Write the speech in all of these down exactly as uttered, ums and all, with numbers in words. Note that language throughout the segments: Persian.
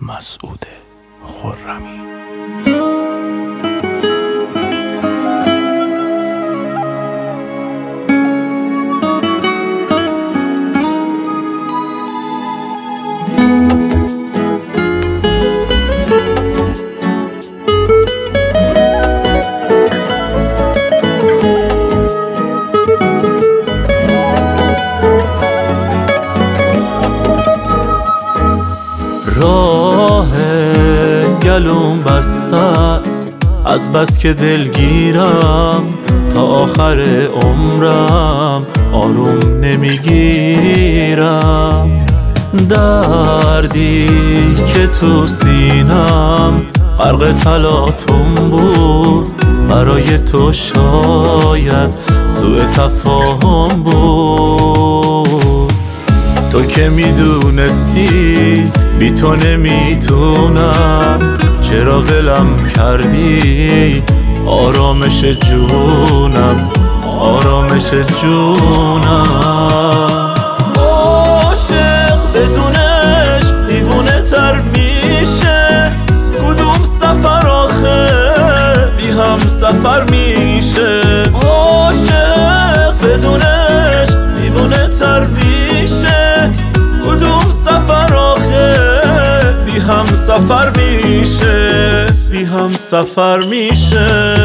مسعود خرمی. راه گلوم بسته است از بس که دلگیرم، تا آخر عمرم آروم نمیگیرم. دردی که تو سینم غرق تلاطم بود، برای تو شاید سوء تفاهم بود. تو که میدونستی بی تو نمیتونم، چرا ولم کردی آرامش جونم، آرامش جونم. عاشق بدونش دیوونه تر میشه، کدوم سفر آخه بی هم سفر میشه. عاشق بدونش دیوونه تر میشه، کدوم سفر آخه بی هم سفر میشه، بی هم سفر میشه.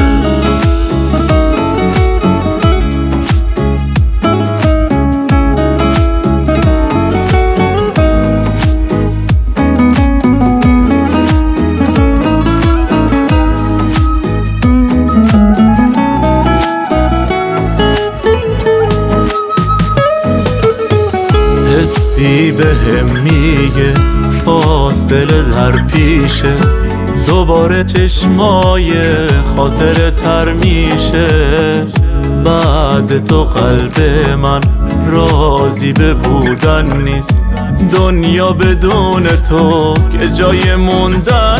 حسی بهم میگه فاصله در پیشه، دوباره چشمای خاطر تر میشه. بعد تو قلب من راضی به بودن نیست، دنیا بدون تو که جای موندن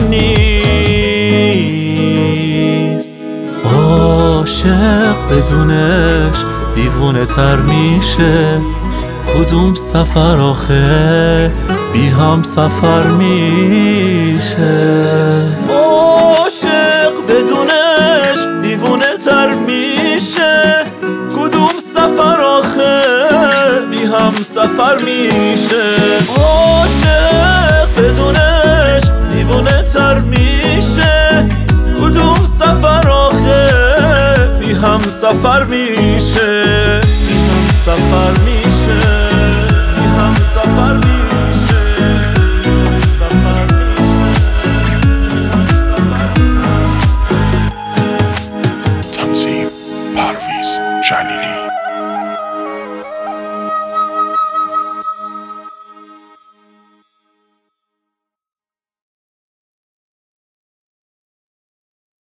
نیست. عاشق بدونش دیوونه تر میشه، کدوم سفر آخه بی هم سفر میشه. عاشق بدونش دیوونه تر میشه، کدوم سفر آخه بی هم سفر میشه. عاشق بدونش دیوونه تر میشه، کدوم سفر آخه بی هم سفر میشه، بی هم سفر